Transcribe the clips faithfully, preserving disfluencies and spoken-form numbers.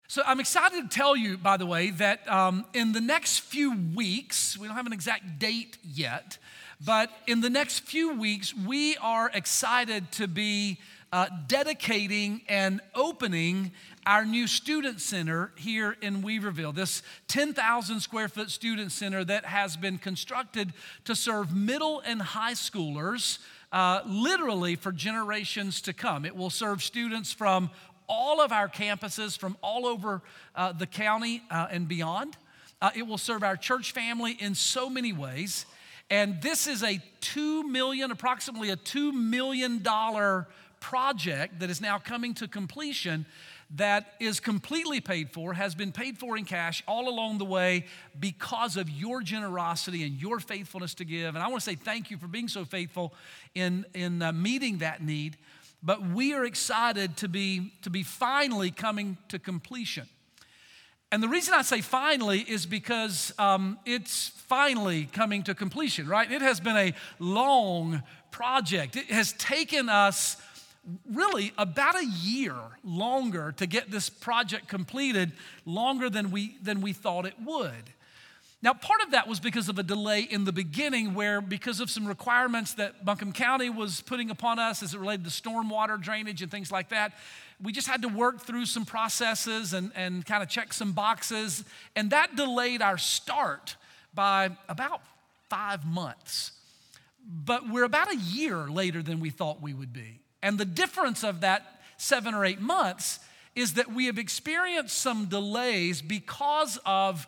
So I'm excited to tell you, by the way, that um, in the next few weeks, we don't have an exact date yet, but in the next few weeks, we are excited to be uh, dedicating and opening our new student center here in Weaverville, this ten thousand square foot student center that has been constructed to serve middle and high schoolers, uh, literally for generations to come. It will serve students from all of our campuses from all over uh, the county uh, and beyond. Uh, it will serve our church family in so many ways. And this is a two million, approximately a two million dollars project that is now coming to completion that is completely paid for, has been paid for in cash all along the way because of your generosity and your faithfulness to give. And I want to say thank you for being so faithful in, in uh, meeting that need. But we are excited to be, to be finally coming to completion. And the reason I say finally is because um, it's finally coming to completion, right? It has been a long project. It has taken us really about a year longer to get this project completed, longer than we, than we thought it would. Now, part of that was because of a delay in the beginning where, because of some requirements that Buncombe County was putting upon us as it related to stormwater drainage and things like that, we just had to work through some processes and, and kind of check some boxes. And that delayed our start by about five months. But we're about a year later than we thought we would be. And the difference of that seven or eight months is that we have experienced some delays because of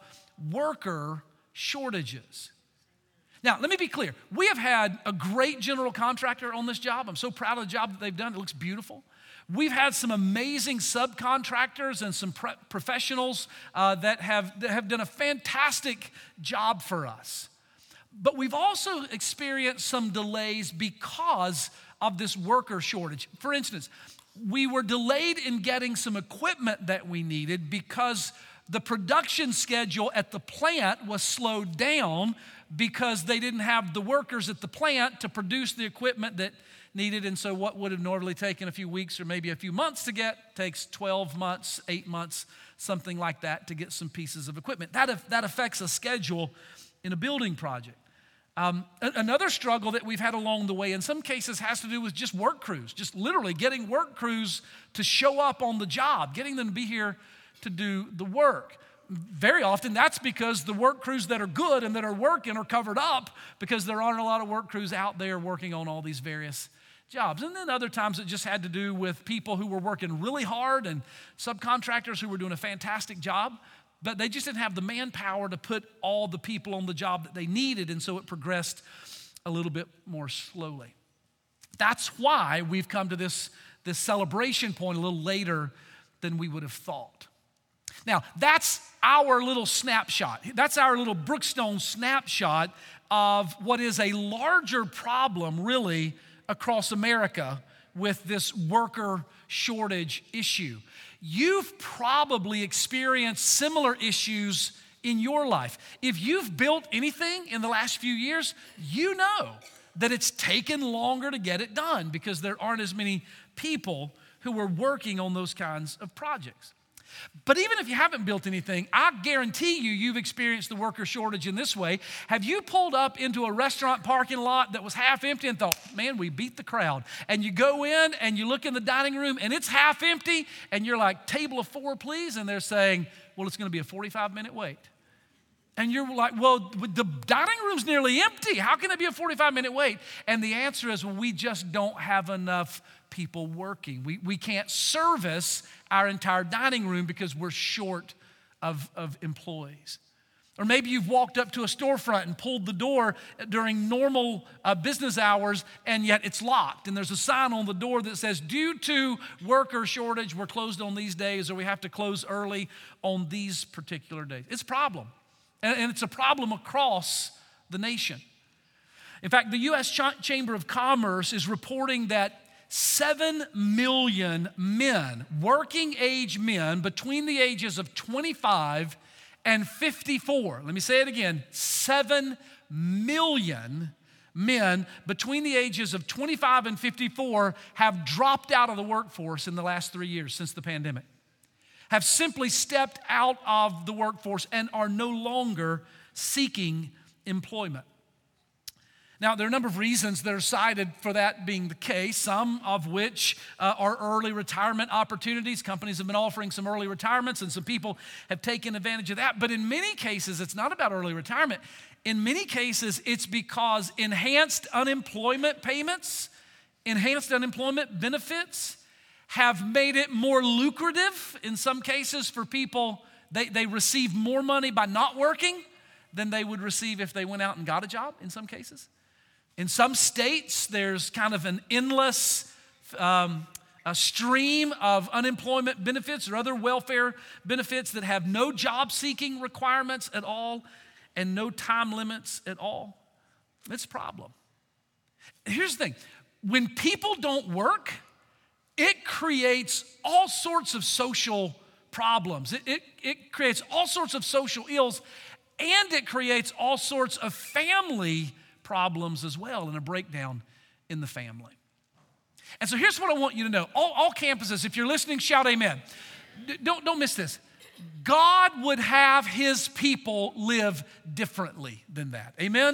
worker shortages. Now, let me be clear. We have had a great general contractor on this job. I'm so proud of the job that they've done. It looks beautiful. We've had some amazing subcontractors and some pre- professionals uh, that, have, that have done a fantastic job for us. But we've also experienced some delays because of this worker shortage. For instance, we were delayed in getting some equipment that we needed because the production schedule at the plant was slowed down because they didn't have the workers at the plant to produce the equipment that needed. And so what would have normally taken a few weeks or maybe a few months to get takes twelve months, eight months, something like that to get some pieces of equipment. That, that affects a schedule in a building project. Um, another struggle that we've had along the way in some cases has to do with just work crews, just literally getting work crews to show up on the job, getting them to be here to do the work. Very often that's because the work crews that are good and that are working are covered up because there aren't a lot of work crews out there working on all these various jobs. And then other times it just had to do with people who were working really hard and subcontractors who were doing a fantastic job, but they just didn't have the manpower to put all the people on the job that they needed, and so it progressed a little bit more slowly. That's why we've come to this, this celebration point a little later than we would have thought. Now, that's our little snapshot. That's our little Brookstone snapshot of what is a larger problem, really, across America with this worker shortage issue. You've probably experienced similar issues in your life. If you've built anything in the last few years, you know that it's taken longer to get it done because there aren't as many people who are working on those kinds of projects. But even if you haven't built anything, I guarantee you, you've experienced the worker shortage in this way. Have you pulled up into a restaurant parking lot that was half empty and thought, man, we beat the crowd? And you go in and you look in the dining room and it's half empty and you're like, table of four, please. And they're saying, well, it's going to be a forty-five minute wait. And you're like, well, the dining room's nearly empty. How can it be a forty-five minute wait? And the answer is, well, we just don't have enough people working. We, we can't service our entire dining room because we're short of, of employees. Or maybe you've walked up to a storefront and pulled the door during normal uh, business hours, and yet it's locked. And there's a sign on the door that says, due to worker shortage, we're closed on these days, or we have to close early on these particular days. It's a problem. And, and it's a problem across the nation. In fact, the U S Ch- Chamber of Commerce is reporting that seven million men, working age men between the ages of twenty-five and fifty-four. Let me say it again. seven million men between the ages of twenty-five and fifty-four have dropped out of the workforce in the last three years since the pandemic. have simply stepped out of the workforce and are no longer seeking employment. Now, there are a number of reasons that are cited for that being the case, some of which uh, are early retirement opportunities. Companies have been offering some early retirements, and some people have taken advantage of that. But in many cases, it's not about early retirement. In many cases, it's because enhanced unemployment payments, enhanced unemployment benefits have made it more lucrative in some cases for people. They, they receive more money by not working than they would receive if they went out and got a job in some cases. In some states, there's kind of an endless um, a stream of unemployment benefits or other welfare benefits that have no job-seeking requirements at all and no time limits at all. It's a problem. Here's the thing. When people don't work, it creates all sorts of social problems. It, it, it creates all sorts of social ills, and it creates all sorts of family problems as well, and a breakdown in the family. And so here's what I want you to know. All, all campuses, if you're listening, shout amen. D- don't, don't miss this. God would have his people live differently than that. Amen?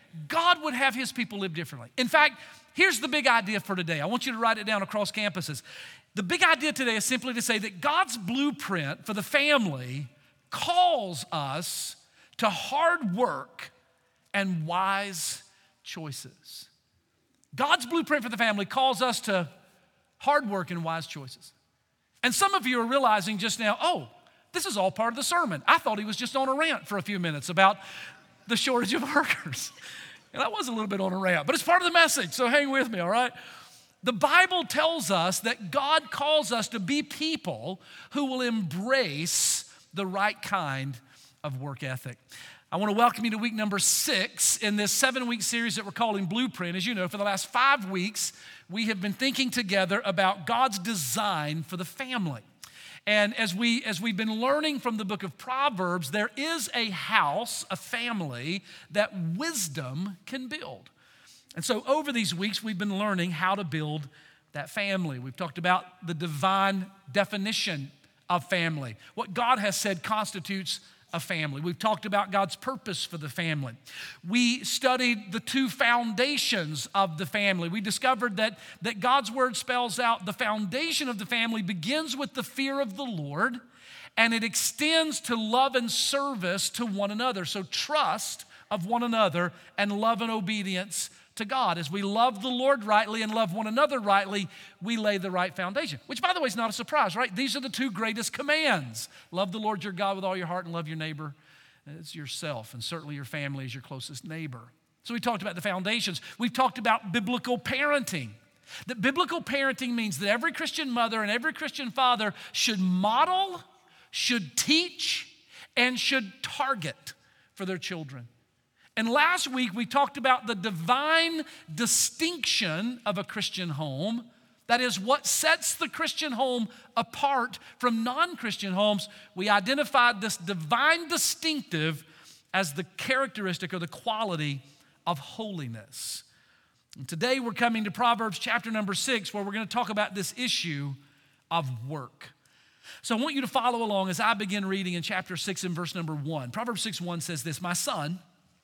God would have his people live differently. In fact, here's the big idea for today. I want you to write it down across campuses. The big idea today is simply to say that God's blueprint for the family calls us to hard work and wise choices. God's blueprint for the family calls us to hard work and wise choices. And some of you are realizing just now, oh, this is all part of the sermon. I thought he was just on a rant for a few minutes about the shortage of workers. And I was a little bit on a rant, but it's part of the message, so hang with me, all right? The Bible tells us that God calls us to be people who will embrace the right kind of work ethic. I want to welcome you to week number six in this seven-week series that we're calling Blueprint. As you know, for the last five weeks, we have been thinking together about God's design for the family. And as, we, as we've been learning from the book of Proverbs, there is a house, a family, that wisdom can build. And so over these weeks, we've been learning how to build that family. We've talked about the divine definition of family, what God has said constitutes a family. We've talked about God's purpose for the family. We studied the two foundations of the family. We discovered that, that God's word spells out the foundation of the family begins with the fear of the Lord, and it extends to love and service to one another. So trust of one another and love and obedience to God. As we love the Lord rightly and love one another rightly, we lay the right foundation, which, by the way, is not a surprise, right? These are the two greatest commands. Love the Lord your God with all your heart and love your neighbor as yourself, and certainly your family as your closest neighbor. So we talked about the foundations. We've talked about biblical parenting. That biblical parenting means that every Christian mother and every Christian father should model, should teach, and should target for their children. And last week, we talked about the divine distinction of a Christian home. That is, what sets the Christian home apart from non-Christian homes. We identified this divine distinctive as the characteristic or the quality of holiness. And today, we're coming to Proverbs chapter number six, where we're going to talk about this issue of work. So I want you to follow along as I begin reading in chapter six and verse number one. Proverbs six one says this, "My son,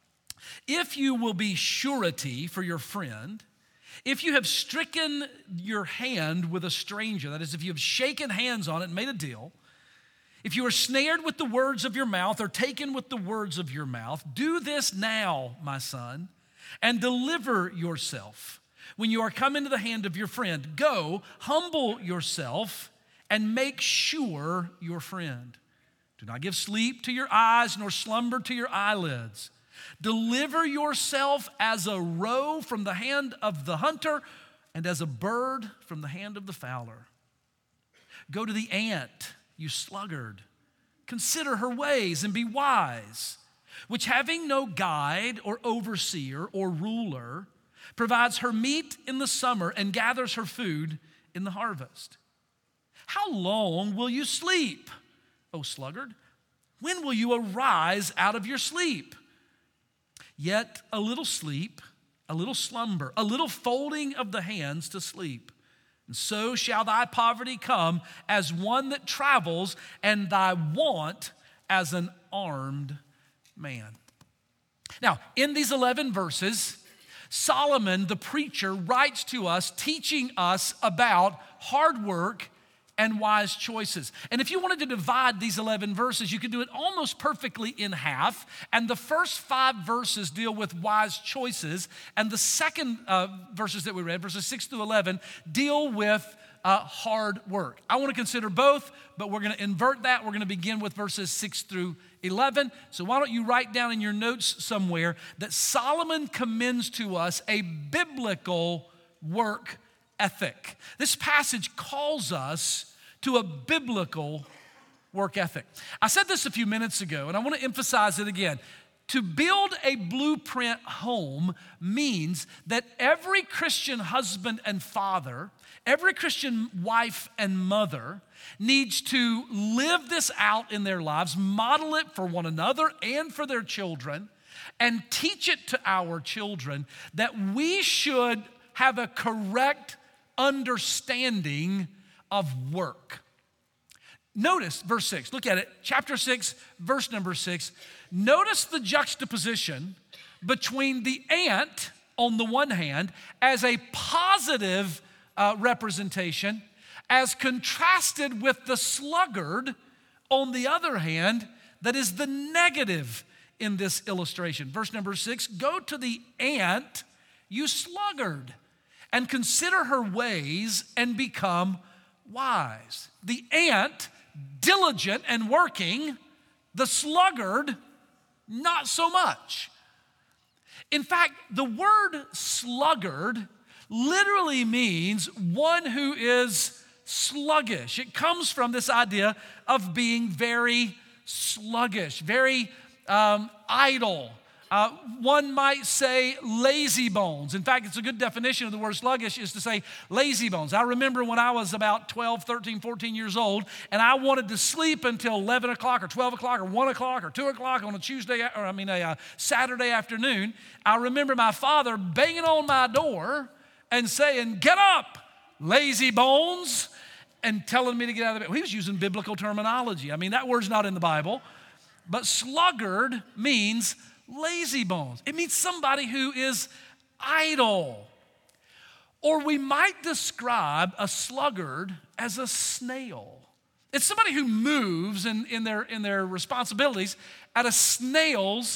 if you will be surety for your friend, if you have stricken your hand with a stranger," that is, if you have shaken hands on it and made a deal, "if you are snared with the words of your mouth or taken with the words of your mouth, do this now, my son, and deliver yourself when you are come into the hand of your friend. Go, humble yourself, and make sure your friend. Do not give sleep to your eyes, nor slumber to your eyelids. Deliver yourself as a roe from the hand of the hunter, and as a bird from the hand of the fowler. Go to the ant, you sluggard. Consider her ways and be wise, which having no guide or overseer or ruler, provides her meat in the summer and gathers her food in the harvest. How long will you sleep, O sluggard? When will you arise out of your sleep? Yet a little sleep, a little slumber, a little folding of the hands to sleep, And so shall thy poverty come as one that travels, and thy want as an armed man. Now, in these eleven verses, Solomon, the preacher, writes to us, teaching us about hard work and wise choices. And if you wanted to divide these eleven verses, you could do it almost perfectly in half. And the first five verses deal with wise choices. And the second uh, verses that we read, verses six through eleven, deal with uh, hard work. I want to consider both, but we're going to invert that. We're going to begin with verses six through eleven. So why don't you write down in your notes somewhere that Solomon commends to us a biblical work ethic. This passage calls us to a biblical work ethic. I said this a few minutes ago, and I want to emphasize it again. To build a blueprint home means that every Christian husband and father, every Christian wife and mother needs to live this out in their lives, model it for one another and for their children, and teach it to our children that we should have a correct understanding of work. Notice verse six. Look at it. Chapter six, verse number six. Notice the juxtaposition between the ant on the one hand as a positive uh, representation, as contrasted with the sluggard on the other hand, that is the negative in this illustration. Verse number six, go to the ant, you sluggard, and consider her ways and become wise. The ant, diligent and working, the sluggard, not so much. In fact, the word sluggard literally means one who is sluggish. It comes from this idea of being very sluggish, very um, idle. Uh, one might say lazy bones. In fact, it's a good definition of the word sluggish is to say lazy bones. I remember when I was about twelve, thirteen, fourteen years old, and I wanted to sleep until eleven o'clock or twelve o'clock or one o'clock or two o'clock on a Tuesday, or I mean a uh, Saturday afternoon. I remember my father banging on my door and saying, "Get up, lazy bones," and telling me to get out of the bed. Well, he was using biblical terminology. I mean, that word's not in the Bible, but sluggard means lazy bones. It means somebody who is idle. Or we might describe a sluggard as a snail. It's somebody who moves in, in, their, in their responsibilities at a snail's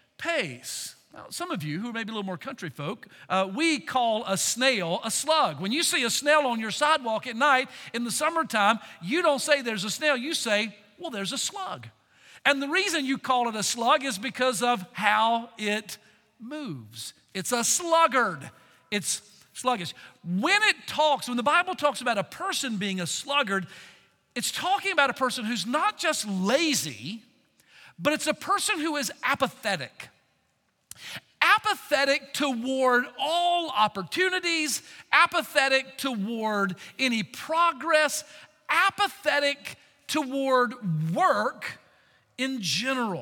pace. Now, some of you who are maybe a little more country folk, uh, we call a snail a slug. When you see a snail on your sidewalk at night in the summertime, you don't say there's a snail, you say, well, there's a slug. And the reason you call it a slug is because of how it moves. It's a sluggard. It's sluggish. When it talks, when the Bible talks about a person being a sluggard, it's talking about a person who's not just lazy, but it's a person who is apathetic. Apathetic toward all opportunities, apathetic toward any progress, apathetic toward work in general.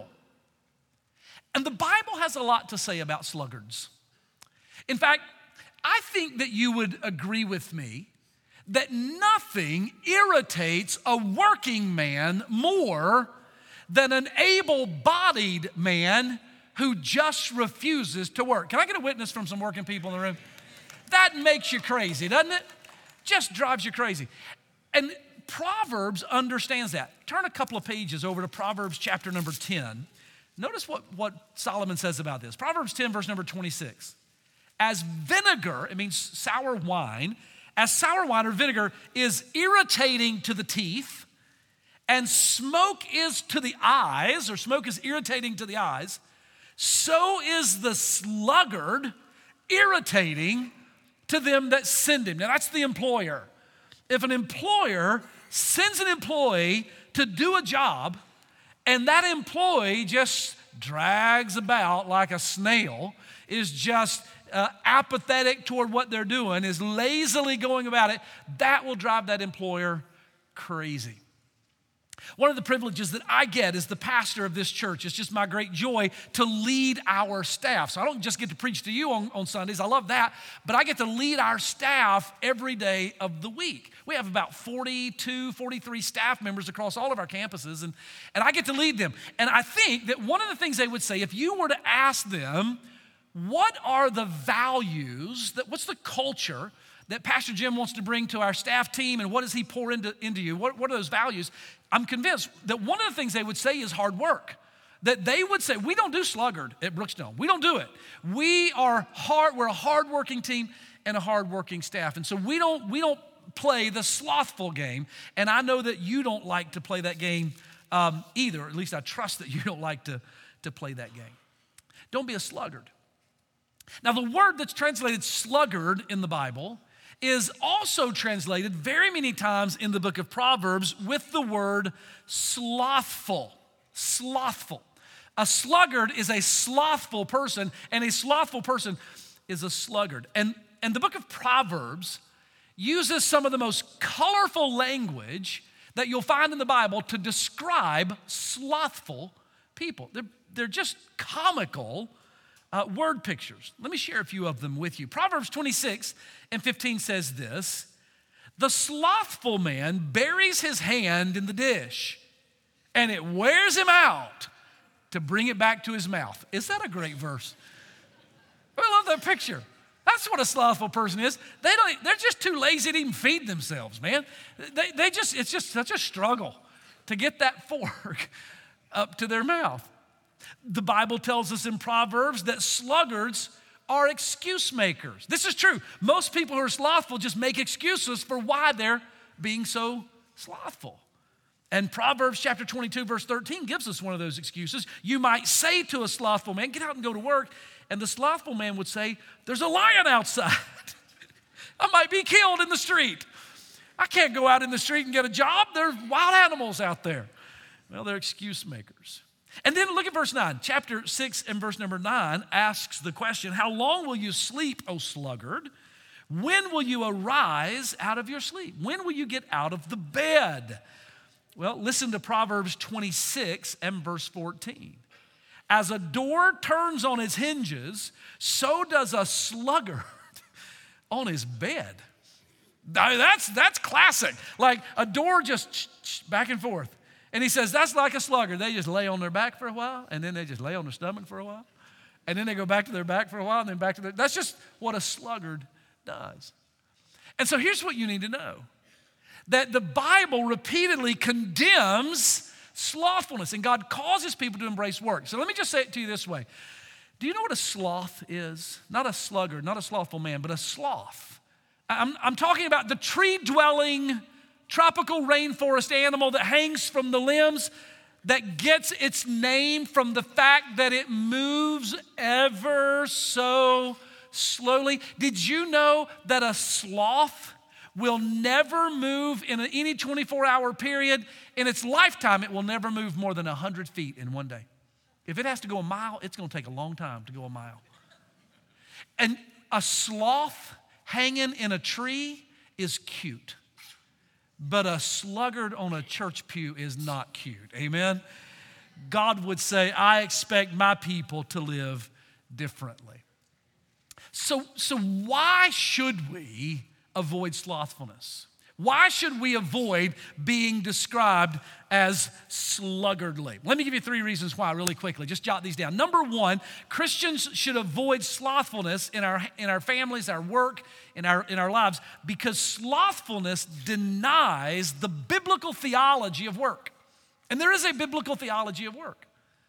And the Bible has a lot to say about sluggards. In fact, I think that you would agree with me that nothing irritates a working man more than an able-bodied man who just refuses to work. Can I get a witness from some working people in the room? That makes you crazy, doesn't it? Just drives you crazy. And Proverbs understands that. Turn a couple of pages over to Proverbs chapter number ten. Notice what, what Solomon says about this. Proverbs ten, verse number twenty-six. As vinegar, it means sour wine, as sour wine or vinegar is irritating to the teeth, and smoke is to the eyes, or smoke is irritating to the eyes, so is the sluggard irritating to them that send him. Now that's the employer. If an employer sends an employee to do a job and that employee just drags about like a snail, is just uh, apathetic toward what they're doing, is lazily going about it, that will drive that employer crazy. One of the privileges that I get as the pastor of this church, it's just my great joy to lead our staff. So I don't just get to preach to you on, on Sundays, I love that, but I get to lead our staff every day of the week. We have about forty-two, forty-three staff members across all of our campuses, and, and I get to lead them. And I think that one of the things they would say, if you were to ask them, what are the values, that what's the culture that Pastor Jim wants to bring to our staff team, and what does he pour into, into you? What, what are those values? I'm convinced that one of the things they would say is hard work. That they would say, we don't do sluggard at Brookstone. We don't do it. We are hard, we're a hardworking team and a hardworking staff. And so we don't, we don't play the slothful game. And I know that you don't like to play that game um, either. At least I trust that you don't like to, to play that game. Don't be a sluggard. Now, the word that's translated sluggard in the Bible is also translated very many times in the book of Proverbs with the word slothful. Slothful. A sluggard is a slothful person, and a slothful person is a sluggard. And, and the book of Proverbs uses some of the most colorful language that you'll find in the Bible to describe slothful people. They're, they're just comical Uh, word pictures. Let me share a few of them with you. Proverbs twenty-six and fifteen says this: the slothful man buries his hand in the dish, and it wears him out to bring it back to his mouth. Is that a great verse? I love that picture. That's what a slothful person is. They don't, they're just too lazy to even feed themselves, man. They, they just, it's just such a struggle to get that fork up to their mouth. The Bible tells us in Proverbs that sluggards are excuse makers. This is true. Most people who are slothful just make excuses for why they're being so slothful. And Proverbs chapter twenty-two, verse thirteen gives us one of those excuses. You might say to a slothful man, get out and go to work. And the slothful man would say, there's a lion outside. I might be killed in the street. I can't go out in the street and get a job. There's wild animals out there. Well, they're excuse makers. And then look at verse nine. Chapter six and verse number nine asks the question, how long will you sleep, O sluggard? When will you arise out of your sleep? When will you get out of the bed? Well, listen to Proverbs twenty-six and verse fourteen. As a door turns on its hinges, so does a sluggard on his bed. That's, that's classic. Like a door just back and forth. And he says, that's like a sluggard. They just lay on their back for a while, and then they just lay on their stomach for a while. And then they go back to their back for a while, and then back to their, that's just what a sluggard does. And so here's what you need to know. That the Bible repeatedly condemns slothfulness, and God causes people to embrace work. So let me just say it to you this way. Do you know what a sloth is? Not a sluggard, not a slothful man, but a sloth. I'm, I'm talking about the tree-dwelling, tropical rainforest animal that hangs from the limbs, that gets its name from the fact that it moves ever so slowly. Did you know that a sloth will never move in any twenty-four hour period? In its lifetime, it will never move more than one hundred feet in one day. If it has to go a mile, it's going to take a long time to go a mile. And a sloth hanging in a tree is cute. But a sluggard on a church pew is not cute. Amen? God would say, I expect my people to live differently. So, so why should we avoid slothfulness? Why should we avoid being described as sluggardly? Let me give you three reasons why really quickly. Just jot these down. Number one, Christians should avoid slothfulness in our, in our families, our work, in our, in our lives, because slothfulness denies the biblical theology of work. And there is a biblical theology of work.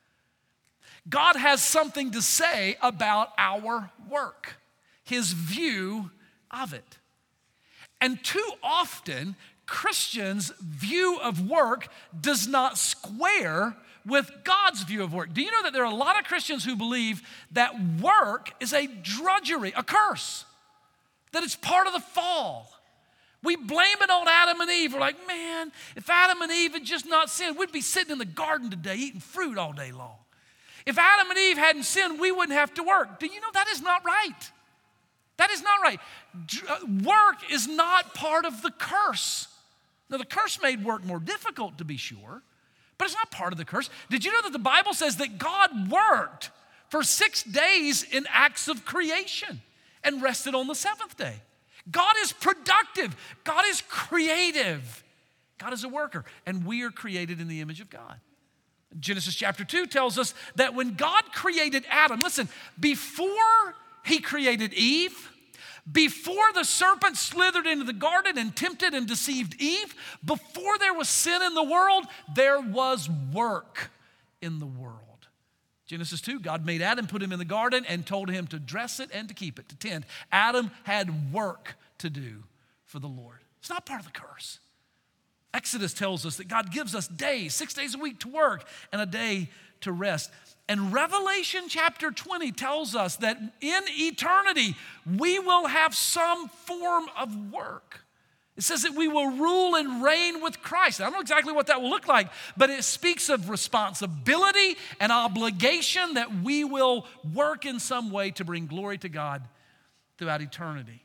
God has something to say about our work, his view of it. And too often, Christians' view of work does not square with God's view of work. Do you know that there are a lot of Christians who believe that work is a drudgery, a curse, that it's part of the fall? We blame it on Adam and Eve. We're like, man, if Adam and Eve had just not sinned, we'd be sitting in the garden today eating fruit all day long. If Adam and Eve hadn't sinned, we wouldn't have to work. Do you know that is not right? That is not right. Work is not part of the curse. Now, the curse made work more difficult, to be sure, but it's not part of the curse. Did you know that the Bible says that God worked for six days in acts of creation and rested on the seventh day? God is productive. God is creative. God is a worker, and we are created in the image of God. Genesis chapter two tells us that when God created Adam, listen, before he created Eve, before the serpent slithered into the garden and tempted and deceived Eve, before there was sin in the world, there was work in the world. Genesis two, God made Adam, put him in the garden, and told him to dress it and to keep it, to tend. Adam had work to do for the Lord. It's not part of the curse. Exodus tells us that God gives us days, six days a week to work and a day to rest. And Revelation chapter twenty tells us that in eternity, we will have some form of work. It says that we will rule and reign with Christ. I don't know exactly what that will look like, but it speaks of responsibility and obligation that we will work in some way to bring glory to God throughout eternity.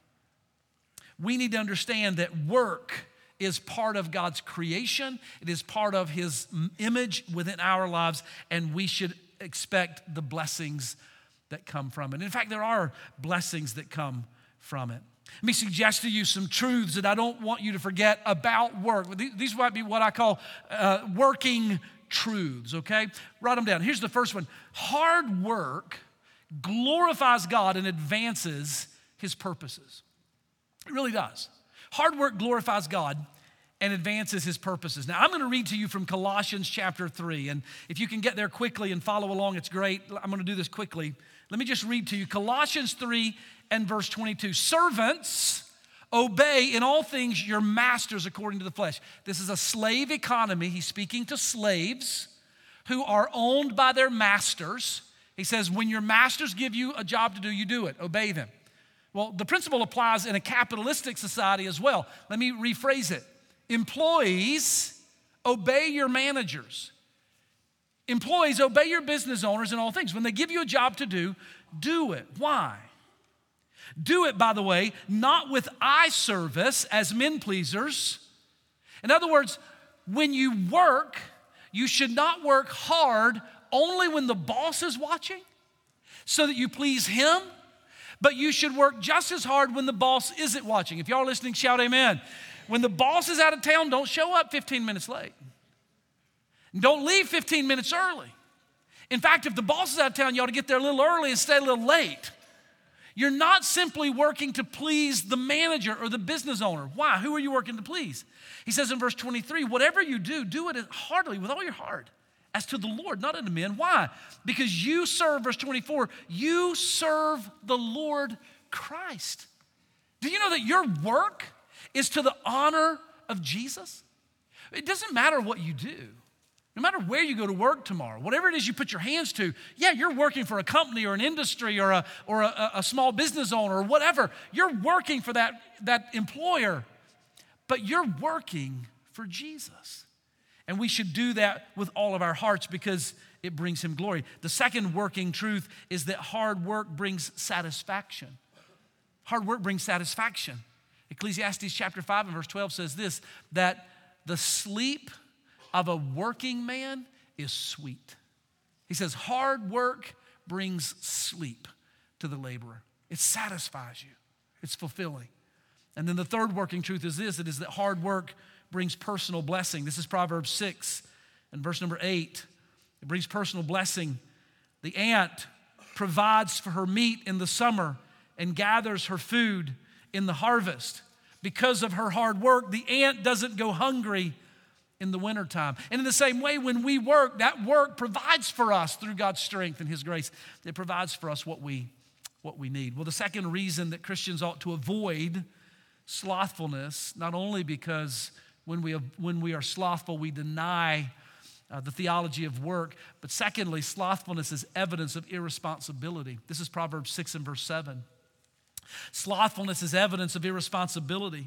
We need to understand that work is part of God's creation. It is part of his image within our lives, and we should expect the blessings that come from it. In fact, there are blessings that come from it. Let me suggest to you some truths that I don't want you to forget about work. These might be what I call uh, working truths, okay? Write them down. Here's the first one. Hard work glorifies God and advances his purposes. It really does. Hard work glorifies God and advances his purposes. Now, I'm going to read to you from Colossians chapter three, and if you can get there quickly and follow along, it's great. I'm going to do this quickly. Let me just read to you Colossians three and verse twenty-two. Servants, obey in all things your masters according to the flesh. This is a slave economy. He's speaking to slaves who are owned by their masters. He says, when your masters give you a job to do, you do it. Obey them. Well, the principle applies in a capitalistic society as well. Let me rephrase it. Employees, obey your managers. Employees, obey your business owners in all things. When they give you a job to do, do it. Why? Do it, by the way, not with eye service as men pleasers. In other words, when you work, you should not work hard only when the boss is watching so that you please him. But you should work just as hard when the boss isn't watching. If y'all are listening, shout amen. When the boss is out of town, don't show up fifteen minutes late. Don't leave fifteen minutes early. In fact, if the boss is out of town, you ought to get there a little early and stay a little late. You're not simply working to please the manager or the business owner. Why? Who are you working to please? He says in verse twenty-three, whatever you do, do it heartily with all your heart, as to the Lord, not unto men. Why? Because you serve, verse twenty-four, you serve the Lord Christ. Do you know that your work is to the honor of Jesus? It doesn't matter what you do. No matter where you go to work tomorrow, whatever it is you put your hands to, yeah, you're working for a company or an industry or a, or a, a small business owner or whatever. You're working for that, that employer, but you're working for Jesus. And we should do that with all of our hearts because it brings him glory. The second working truth is that hard work brings satisfaction. Hard work brings satisfaction. Ecclesiastes chapter five and verse twelve says this, that the sleep of a working man is sweet. He says hard work brings sleep to the laborer. It satisfies you. It's fulfilling. And then the third working truth is this, it is that hard work brings personal blessing. This is Proverbs six and verse number eight. It brings personal blessing. The ant provides for her meat in the summer and gathers her food in the harvest. Because of her hard work, the ant doesn't go hungry in the wintertime. And in the same way, when we work, that work provides for us through God's strength and his grace. It provides for us what we, what we need. Well, the second reason that Christians ought to avoid slothfulness, not only because when we, when we are slothful, we deny uh, the theology of work, but secondly, slothfulness is evidence of irresponsibility. This is Proverbs six and verse seven. Slothfulness is evidence of irresponsibility.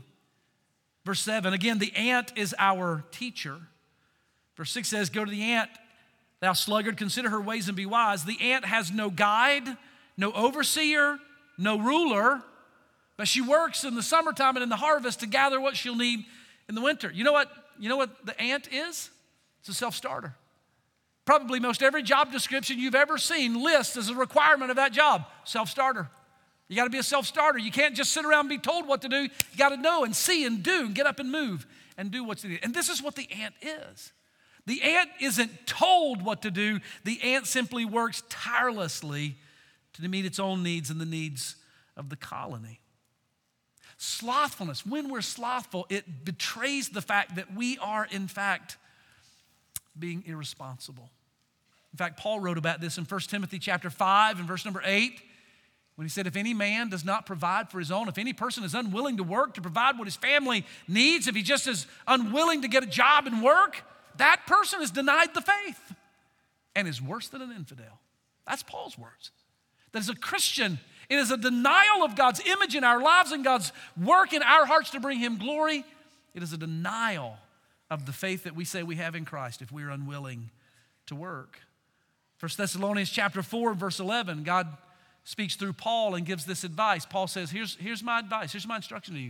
Verse seven, again, the ant is our teacher. Verse six says, go to the ant, thou sluggard, consider her ways and be wise. The ant has no guide, no overseer, no ruler, but she works in the summertime and in the harvest to gather what she'll need in the winter. You know what, you know what the ant is? It's a self-starter. Probably most every job description you've ever seen lists as a requirement of that job, self-starter. You got to be a self-starter. You can't just sit around and be told what to do. You got to know and see and do and get up and move and do what's needed. And this is what the ant is. The ant isn't told what to do. The ant simply works tirelessly to meet its own needs and the needs of the colony. Slothfulness, when we're slothful, it betrays the fact that we are, in fact, being irresponsible. In fact, Paul wrote about this in First Timothy chapter five and verse number eight, when he said, if any man does not provide for his own, if any person is unwilling to work to provide what his family needs, if he just is unwilling to get a job and work, that person has denied the faith and is worse than an infidel. That's Paul's words. That as a Christian, it is a denial of God's image in our lives and God's work in our hearts to bring him glory. It is a denial of the faith that we say we have in Christ if we are unwilling to work. First Thessalonians chapter four, verse eleven, God speaks through Paul and gives this advice. Paul says, here's, here's my advice, here's my instruction to you.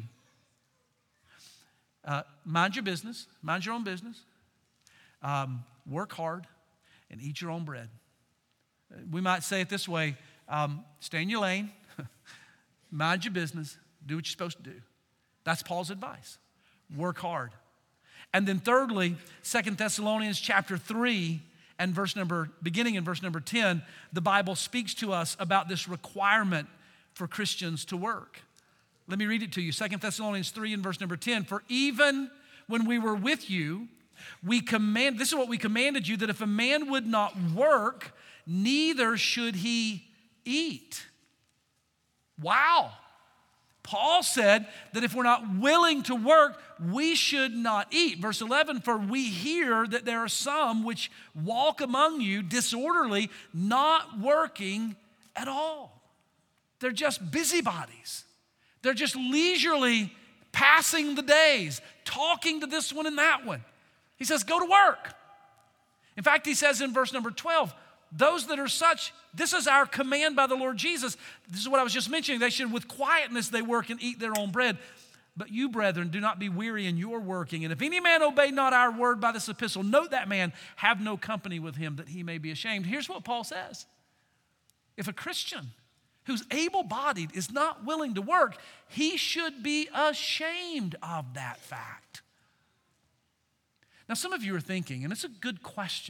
Uh, mind your business, mind your own business. Um, work hard and eat your own bread. We might say it this way, um, stay in your lane, mind your business, do what you're supposed to do. That's Paul's advice. Work hard. And then thirdly, Second Thessalonians chapter three and verse number, beginning in verse number ten, the Bible speaks to us about this requirement for Christians to work. Let me read it to you. Second Thessalonians three and verse number ten, for even when we were with you, we command, this is what we commanded you, that if a man would not work, neither should he eat. Wow. Paul said that if we're not willing to work, we should not eat. Verse eleven, for we hear that there are some which walk among you disorderly, not working at all. They're just busybodies. They're just leisurely passing the days, talking to this one and that one. He says, go to work. In fact, he says in verse number twelve, those that are such, this is our command by the Lord Jesus. This is what I was just mentioning. They should, with quietness, they work and eat their own bread. But you, brethren, do not be weary in your working. And if any man obey not our word by this epistle, note that man, have no company with him, that he may be ashamed. Here's what Paul says. If a Christian who's able-bodied is not willing to work, he should be ashamed of that fact. Now, some of you are thinking, and it's a good question,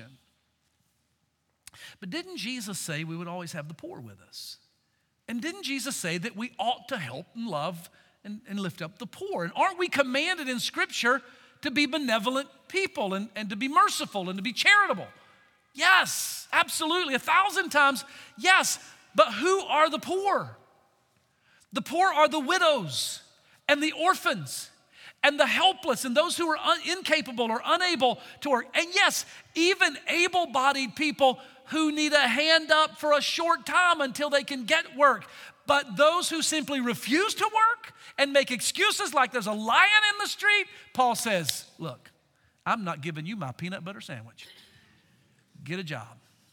but didn't Jesus say we would always have the poor with us? And didn't Jesus say that we ought to help and love and, and lift up the poor? And aren't we commanded in Scripture to be benevolent people and, and to be merciful and to be charitable? Yes, absolutely, a thousand times, yes. But who are the poor? The poor are the widows and the orphans and the helpless and those who are un- incapable or unable to work. And yes, even able-bodied people who need a hand up for a short time until they can get work. But those who simply refuse to work and make excuses like there's a lion in the street, Paul says, look, I'm not giving you my peanut butter sandwich. Get a job.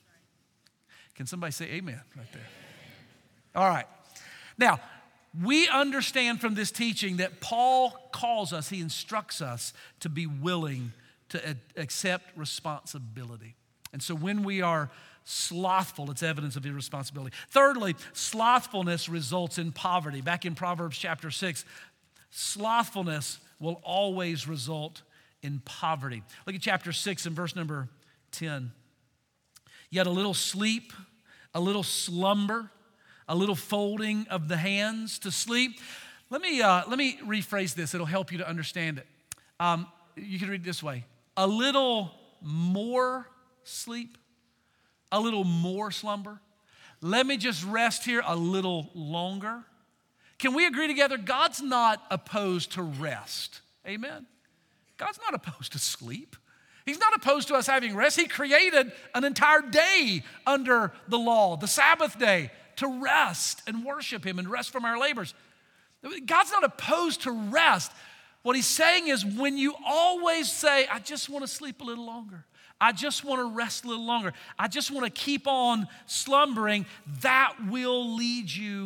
Can somebody say amen right there? All right. Now, we understand from this teaching that Paul calls us, he instructs us to be willing to a- accept responsibility. And so when we are slothful, it's evidence of irresponsibility. Thirdly, slothfulness results in poverty. Back in Proverbs chapter six, slothfulness will always result in poverty. Look at chapter six and verse number ten. Yet a little sleep, a little slumber, a little folding of the hands to sleep. Let me, uh, let me rephrase this. It'll help you to understand it. Um, you can read it this way. A little more sleep, a little more slumber. Let me just rest here a little longer. Can we agree together? God's not opposed to rest. Amen. God's not opposed to sleep. He's not opposed to us having rest. He created an entire day under the law, the Sabbath day, to rest and worship him and rest from our labors. God's not opposed to rest. What he's saying is when you always say, I just want to sleep a little longer, I just want to rest a little longer, I just want to keep on slumbering, that will lead you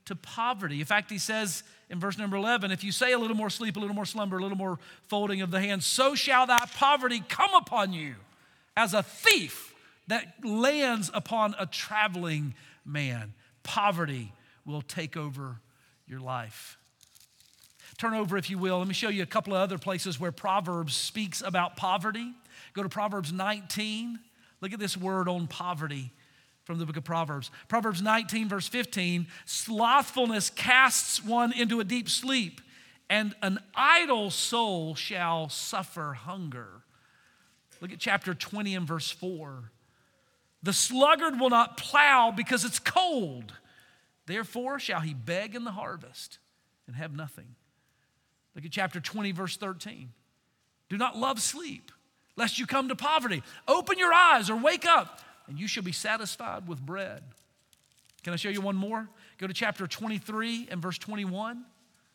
to poverty. In fact, he says in verse number eleven, if you say a little more sleep, a little more slumber, a little more folding of the hands, so shall thy poverty come upon you as a thief that lands upon a traveling man. Poverty will take over your life. Turn over, if you will. Let me show you a couple of other places where Proverbs speaks about poverty. Go to Proverbs nineteen. Look at this word on poverty from the book of Proverbs. Proverbs nineteen, verse fifteen, slothfulness casts one into a deep sleep, and an idle soul shall suffer hunger. Look at chapter twenty and verse four. The sluggard will not plow because it's cold. Therefore shall he beg in the harvest and have nothing. Look at chapter twenty, verse thirteen. Do not love sleep, lest you come to poverty. Open your eyes or wake up, and you shall be satisfied with bread. Can I show you one more? Go to chapter twenty-three and verse twenty-one.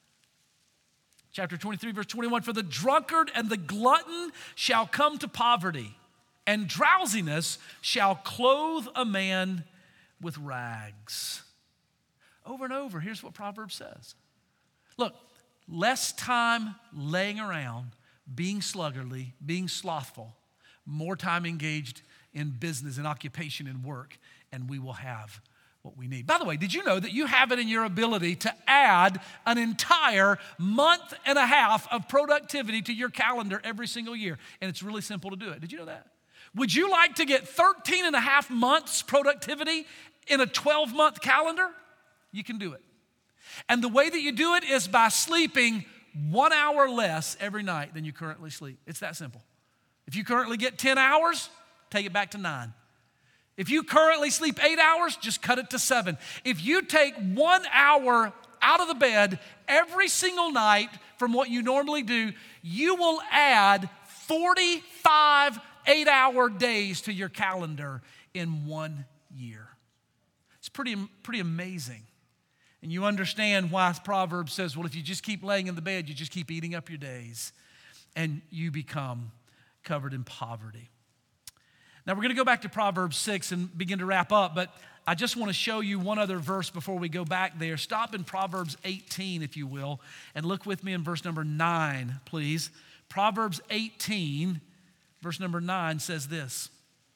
Chapter twenty-three, verse twenty-one. For the drunkard and the glutton shall come to poverty, and drowsiness shall clothe a man with rags. Over and over, here's what Proverbs says. Look, less time laying around, being sluggardly, being slothful, more time engaged in business and occupation and work, and we will have what we need. By the way, did you know that you have it in your ability to add an entire month and a half of productivity to your calendar every single year? And it's really simple to do it. Did you know that? Would you like to get thirteen and a half months productivity in a twelve-month calendar? You can do it. And the way that you do it is by sleeping one hour less every night than you currently sleep. It's that simple. If you currently get ten hours, take it back to nine. If you currently sleep eight hours, just cut it to seven. If you take one hour out of the bed every single night from what you normally do, you will add forty-five eight-hour days to your calendar in one year. It's pretty, pretty amazing. And you understand why Proverbs says, well, if you just keep laying in the bed, you just keep eating up your days, and you become covered in poverty. Now, we're going to go back to Proverbs six and begin to wrap up, but I just want to show you one other verse before we go back there. Stop in Proverbs eighteen, if you will, and look with me in verse number nine, please. Proverbs eighteen, verse number nine says this.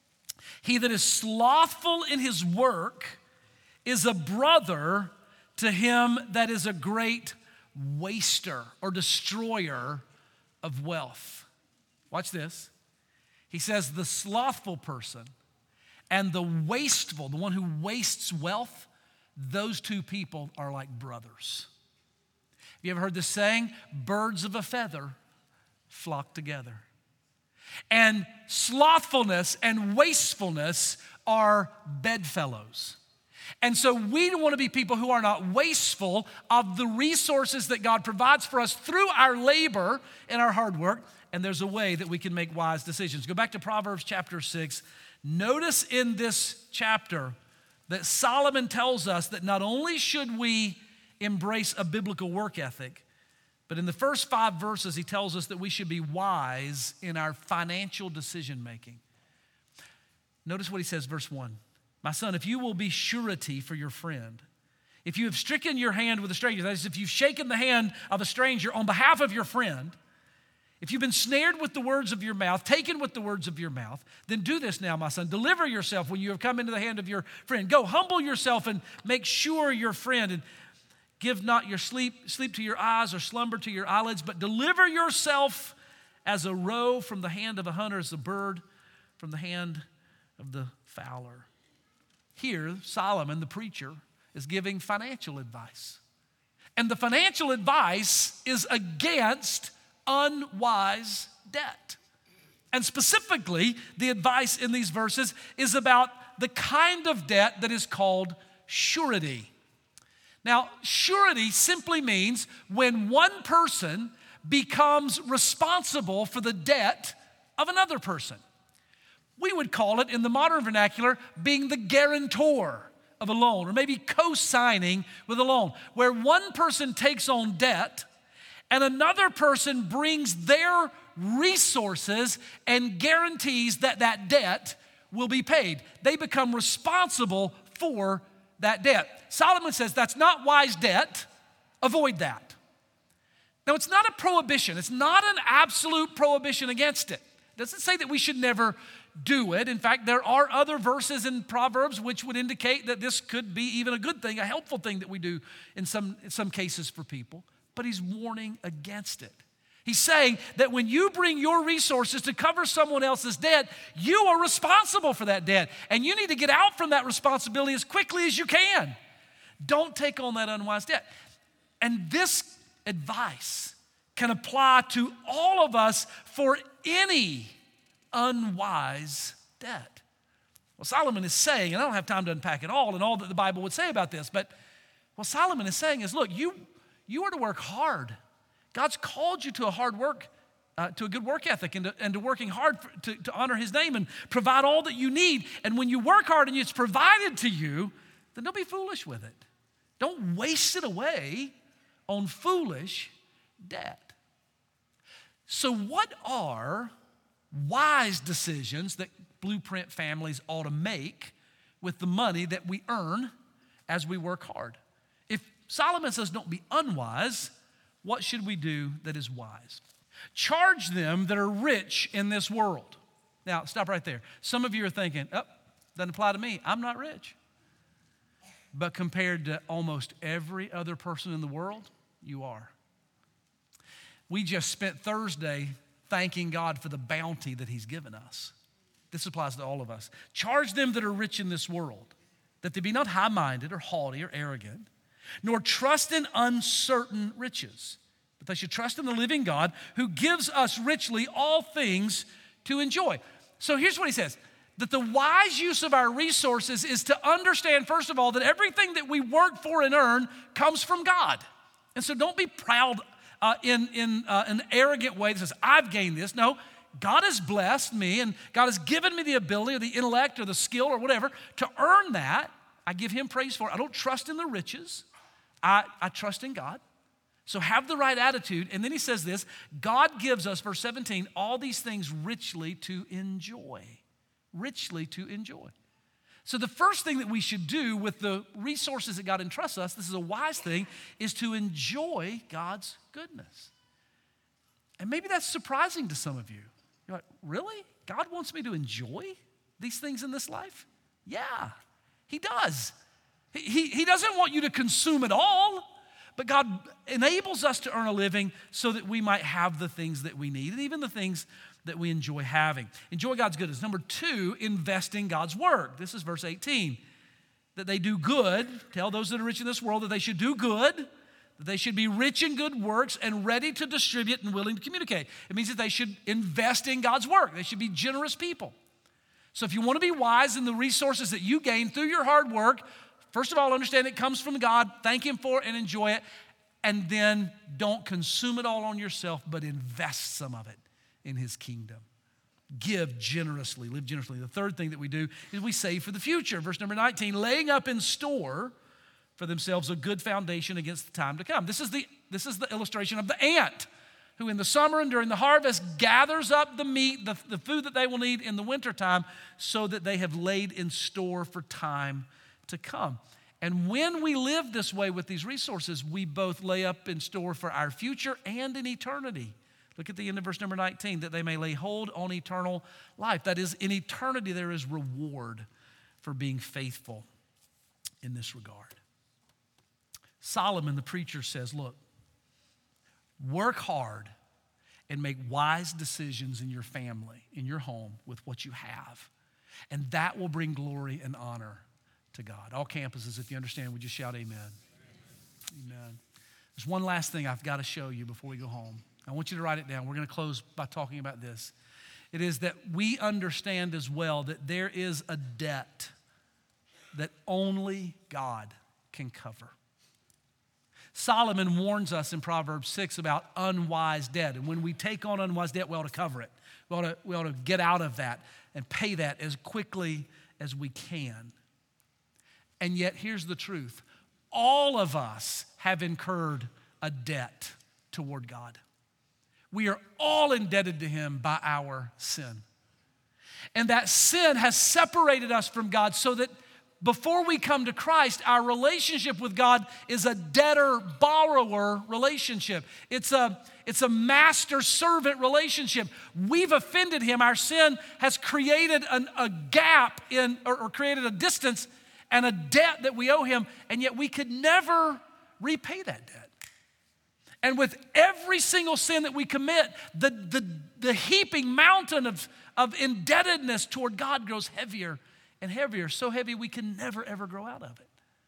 He that is slothful in his work is a brother to him that is a great waster or destroyer of wealth. Watch this. He says the slothful person and the wasteful, the one who wastes wealth, those two people are like brothers. Have you ever heard this saying? Birds of a feather flock together. And slothfulness and wastefulness are bedfellows. And so we want to be people who are not wasteful of the resources that God provides for us through our labor and our hard work. And there's a way that we can make wise decisions. Go back to Proverbs chapter six. Notice in this chapter that Solomon tells us that not only should we embrace a biblical work ethic, but in the first five verses, he tells us that we should be wise in our financial decision making. Notice what he says, verse one. My son, if you will be surety for your friend, if you have stricken your hand with a stranger, that is, if you've shaken the hand of a stranger on behalf of your friend, if you've been snared with the words of your mouth, taken with the words of your mouth, then do this now, my son. Deliver yourself when you have come into the hand of your friend. Go, humble yourself and make sure your friend, and give not your sleep, sleep to your eyes or slumber to your eyelids, but deliver yourself as a roe from the hand of a hunter, as a bird from the hand of the fowler. Here, Solomon, the preacher, is giving financial advice. And the financial advice is against unwise debt. And specifically, the advice in these verses is about the kind of debt that is called surety. Now, surety simply means when one person becomes responsible for the debt of another person. We would call it, in the modern vernacular, being the guarantor of a loan, or maybe co-signing with a loan, where one person takes on debt and another person brings their resources and guarantees that that debt will be paid. They become responsible for that debt. Solomon says that's not wise debt. Avoid that. Now, it's not a prohibition. It's not an absolute prohibition against it. It doesn't say that we should never do it. In fact, there are other verses in Proverbs which would indicate that this could be even a good thing, a helpful thing that we do in some, in some cases for people. But he's warning against it. He's saying that when you bring your resources to cover someone else's debt, you are responsible for that debt. And you need to get out from that responsibility as quickly as you can. Don't take on that unwise debt. And this advice can apply to all of us for any unwise debt. Well, Solomon is saying, and I don't have time to unpack it all and all that the Bible would say about this, but what Solomon is saying is, look, you, you are to work hard. God's called you to a hard work, uh, to a good work ethic and to, and to working hard for, to, to honor his name and provide all that you need. And when you work hard and it's provided to you, then don't be foolish with it. Don't waste it away on foolish debt. So what are wise decisions that Blueprint families ought to make with the money that we earn as we work hard? If Solomon says don't be unwise, what should we do that is wise? Charge them that are rich in this world. Now, stop right there. Some of you are thinking, oh, doesn't apply to me. I'm not rich. But compared to almost every other person in the world, you are. We just spent Thursday thanking God for the bounty that he's given us. This applies to all of us. Charge them that are rich in this world, that they be not high-minded or haughty or arrogant, nor trust in uncertain riches, but they should trust in the living God who gives us richly all things to enjoy. So here's what he says, that the wise use of our resources is to understand, first of all, that everything that we work for and earn comes from God. And so don't be proud uh, in, in uh, an arrogant way that says, I've gained this. No, God has blessed me and God has given me the ability or the intellect or the skill or whatever to earn that. I give him praise for it. I don't trust in the riches. I, I trust in God. So have the right attitude. And then he says this, God gives us, verse seventeen, all these things richly to enjoy. Richly to enjoy. So the first thing that we should do with the resources that God entrusts us, this is a wise thing, is to enjoy God's goodness. And maybe that's surprising to some of you. You're like, really? God wants me to enjoy these things in this life? Yeah, he does. He, he doesn't want you to consume it all, but God enables us to earn a living so that we might have the things that we need and even the things that we enjoy having. Enjoy God's goodness. Number two, invest in God's word. This is verse eighteen. That they do good, tell those that are rich in this world that they should do good, that they should be rich in good works and ready to distribute and willing to communicate. It means that they should invest in God's work. They should be generous people. So if you want to be wise in the resources that you gain through your hard work, first of all, understand it comes from God, thank him for it and enjoy it, and then don't consume it all on yourself, but invest some of it in his kingdom. Give generously, live generously. The third thing that we do is we save for the future. Verse number nineteen, laying up in store for themselves a good foundation against the time to come. This is the, this is the illustration of the ant who in the summer and during the harvest gathers up the meat, the, the food that they will need in the wintertime so that they have laid in store for time to come. And when we live this way with these resources, we both lay up in store for our future and in eternity. Look at the end of verse number nineteen, that they may lay hold on eternal life. That is, in eternity there is reward for being faithful in this regard. Solomon, the preacher, says, look, work hard and make wise decisions in your family, in your home, with what you have. And that will bring glory and honor to God. All campuses, if you understand, would you shout amen? Amen. Amen. There's one last thing I've got to show you before we go home. I want you to write it down. We're going to close by talking about this. It is that we understand as well that there is a debt that only God can cover. Solomon warns us in Proverbs six about unwise debt. And when we take on unwise debt, we ought to cover it. We ought to, we ought to get out of that and pay that as quickly as we can. And yet, here's the truth. All of us have incurred a debt toward God. We are all indebted to him by our sin. And that sin has separated us from God so that before we come to Christ, our relationship with God is a debtor-borrower relationship. It's a, it's a master-servant relationship. We've offended him. Our sin has created an, a gap in, or, or created a distance and a debt that we owe him, and yet we could never repay that debt. And with every single sin that we commit, the, the, the heaping mountain of, of indebtedness toward God grows heavier and heavier, so heavy we can never, ever grow out of it.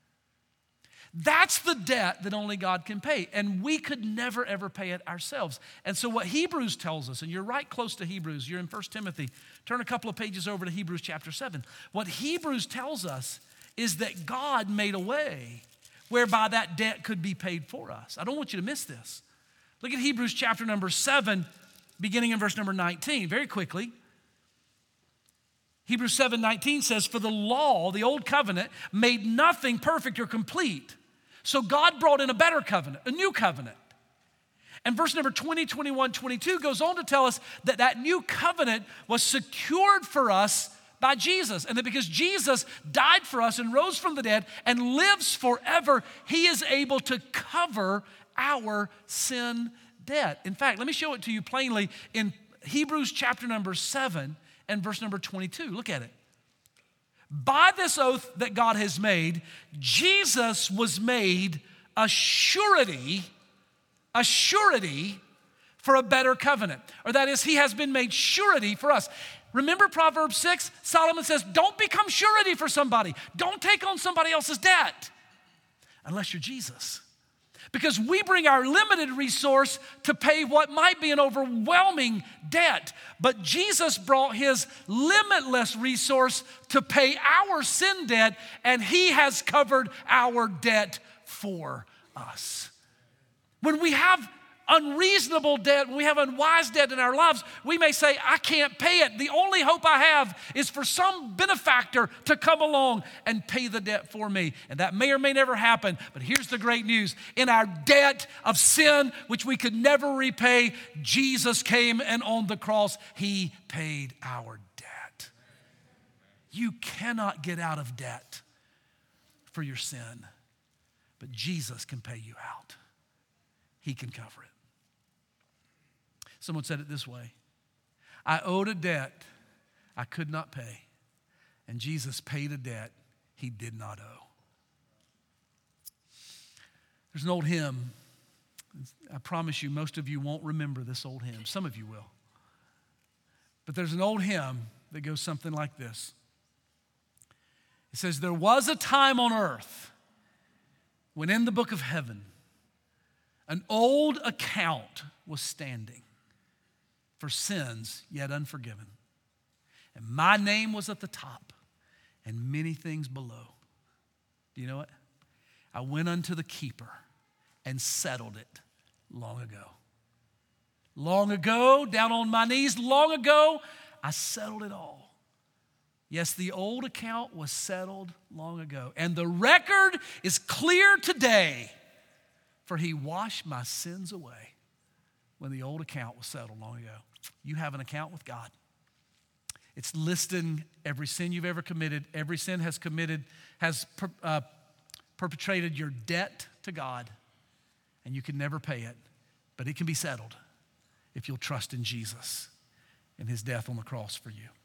That's the debt that only God can pay, and we could never, ever pay it ourselves. And so what Hebrews tells us, and you're right close to Hebrews, you're in First Timothy, turn a couple of pages over to Hebrews chapter seven. What Hebrews tells us is that God made a way whereby that debt could be paid for us. I don't want you to miss this. Look at Hebrews chapter number seven, beginning in verse number nineteen, very quickly. Hebrews seven nineteen says, for the law, the old covenant, made nothing perfect or complete. So God brought in a better covenant, a new covenant. And verse number twenty, twenty-one, twenty-two goes on to tell us that that new covenant was secured for us by Jesus. And that because Jesus died for us and rose from the dead and lives forever, he is able to cover our sin debt. In fact, let me show it to you plainly in Hebrews chapter number seven and verse number twenty-two. Look at it. By this oath that God has made, Jesus was made a surety, a surety for a better covenant. Or that is, he has been made surety for us. Remember Proverbs six? Solomon says, don't become surety for somebody. Don't take on somebody else's debt unless you're Jesus. Because we bring our limited resource to pay what might be an overwhelming debt. But Jesus brought his limitless resource to pay our sin debt, and he has covered our debt for us. When we have unreasonable debt, when we have unwise debt in our lives, we may say, I can't pay it. The only hope I have is for some benefactor to come along and pay the debt for me. And that may or may never happen, but here's the great news. In our debt of sin, which we could never repay, Jesus came, and on the cross, he paid our debt. You cannot get out of debt for your sin, but Jesus can pay you out. He can cover it. Someone said it this way: I owed a debt I could not pay, and Jesus paid a debt he did not owe. There's an old hymn. I promise you, most of you won't remember this old hymn. Some of you will. But there's an old hymn that goes something like this. It says, there was a time on earth when in the book of heaven an old account was standing for sins yet unforgiven. And my name was at the top and many things below. Do you know what? I went unto the keeper and settled it long ago. Long ago, down on my knees, long ago, I settled it all. Yes, the old account was settled long ago. And the record is clear today, for he washed my sins away when the old account was settled long ago. You have an account with God. It's listing every sin you've ever committed. Every sin has committed, has per, uh, perpetrated your debt to God, and you can never pay it, but it can be settled if you'll trust in Jesus and his death on the cross for you.